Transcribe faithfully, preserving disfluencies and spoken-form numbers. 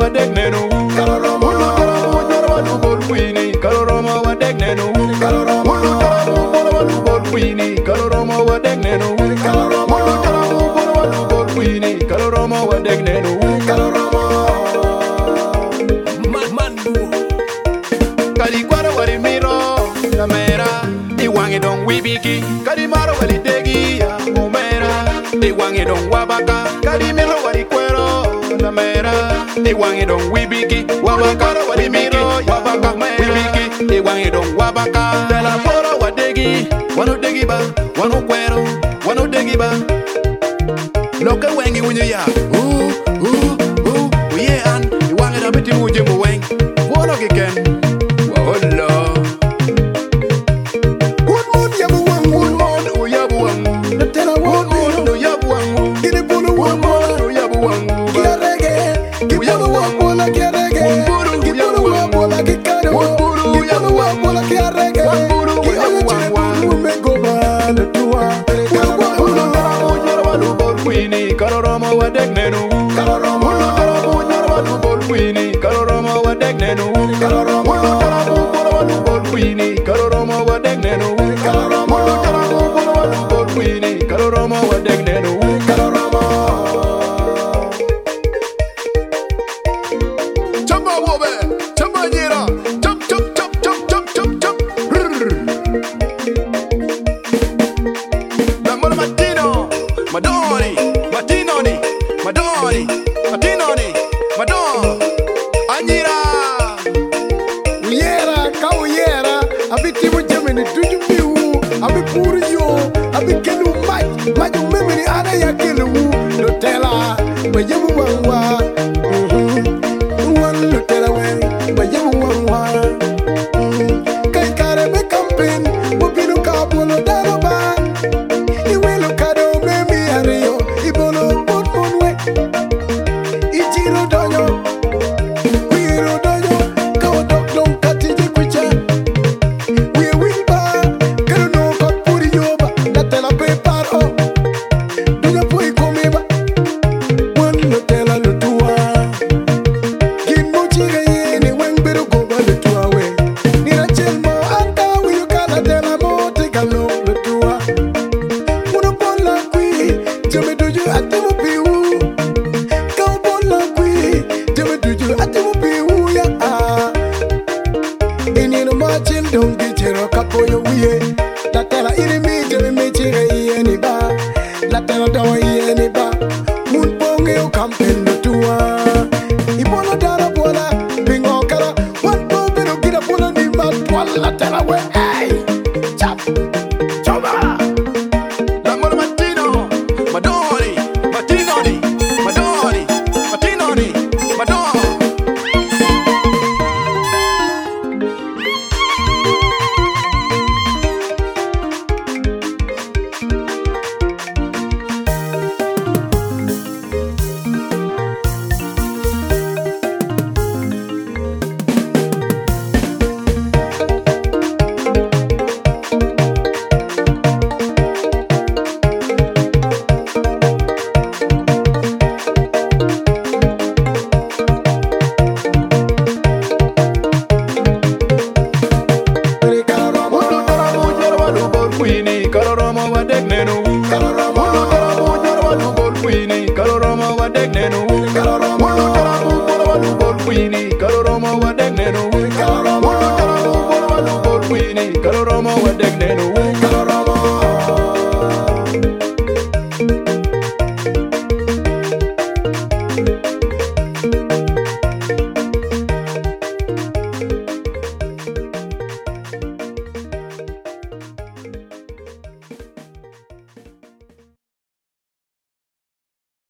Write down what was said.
wa deg nenu Kaloromo Nyoro wa lubol kwini Kaloromo wa deg nenu Kaloromo wa lubol kwini Kaloromo wa deg nenu Kaloromo wa lubol kwini Kaloromo wa deg nenu Kaloromo Mandu Kali kwara wari miro na mera Iwangi dong wibiki Kali maro wali degi ya umera Iwangi dong wabaka Kali miro wali kwero na mera Iwangi dong wibiki Wabaka wali miro wabaka wibiki Iwangi dong wabaka Tela pora wadegi Wano degi ba Wano kwero Wano degi ba Loke wengi unye ya Uh uh uh Uye an Iwangi da biti uje mu weng Wono kiken Waholo Kaloromo wa deg nenu Kaloromo Nyoro wa lubol kwini Kaloromo wa deg nenu Kaloromo Nyoro wa lubol kwini Kaloromo wa deg nenu Kaloromo Nyoro wa lubol kwini Kaloromo wa deg nenu Kaloromo Chamba wobe Chamba nyira Chop chop chop chop chop chop chop Lambola Matino Madoni Matinoni, Madoni, Matinoni, Madon, Anyira. Uyera, ka uyera, abiti mujameni tuju biu, abi puri yo, abi kelu maj, maju memeni ada ya kelu, Nutella, bajamu wangwa, wan Nutella we, bajamu wangwa, kai kare be campaign, bubinu kabulo daroba, iwelo kado memi areyo, ibolo. Ichiro donyo, wiro donyo, kawo dok long katiji kwicha. We wimba, kero no kot puri yoba, Nutella pe paro, dunya pui komiba. Wan Nutella lutua, kin mochiga yeni weng biru goba lutua we. Nira chelmo anta wiyo ka Nutella mo tika lo lutua. Uno bola kwi, jame duju atimu piu. Don't get your capo your way. La tela iri mi jere mi chire ieni ba. La tela dawa ieni ba. Mun ponge o kampen no tua. Ibola dara bola bingo kala. Wan po bero gira bola ni ma twala la tela we. Hey, chap, choba. Lambola Matino, Madoni, Matinoni, Madoni, Matinoni, Madon. Kaloromo wa deg nenu Kaloromo Nyoro wa lubol kwini Kaloromo wa deg nenu Kaloromo Nyoro wa lubol kwini Kaloromo wa deg nenu Kaloromo Nyoro wa lubol kwini Kaloromo wa deg nenu